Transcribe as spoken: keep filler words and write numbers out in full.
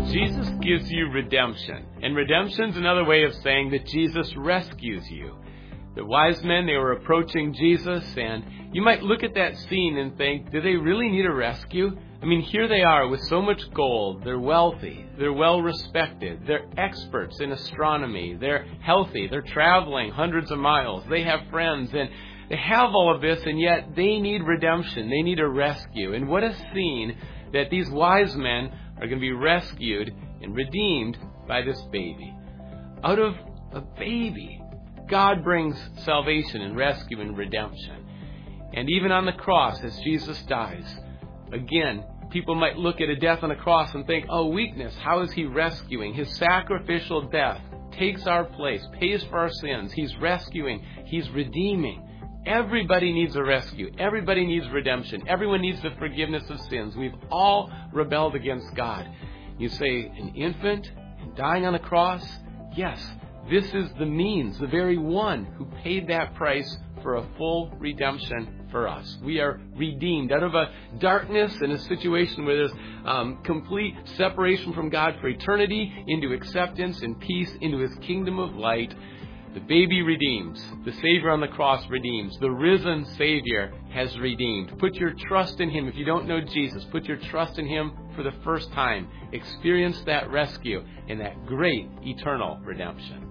Jesus gives you redemption. And redemption's another way of saying that Jesus rescues you. The wise men, they were approaching Jesus, and you might look at that scene and think, do they really need a rescue? I mean, here they are with so much gold. They're wealthy. They're well respected. They're experts in astronomy. They're healthy. They're traveling hundreds of miles. They have friends, and they have all of this, and yet they need redemption. They need a rescue. And what a scene that these wise men are going to be rescued and redeemed by this baby. Out of a baby, God brings salvation and rescue and redemption. And even on the cross, as Jesus dies, again, people might look at a death on a cross and think, oh, weakness, how is he rescuing? His sacrificial death takes our place, pays for our sins. He's rescuing. He's redeeming. Everybody needs a rescue. Everybody needs redemption. Everyone needs the forgiveness of sins. We've all rebelled against God. You say, an infant dying on a cross? Yes, this is the means, the very one who paid that price for a full redemption for us. We are redeemed out of a darkness and a situation where there's um, complete separation from God for eternity into acceptance and peace into His kingdom of light. The baby redeems. The Savior on the cross redeems. The risen Savior has redeemed. Put your trust in Him. If you don't know Jesus, put your trust in Him for the first time. Experience that rescue and that great eternal redemption.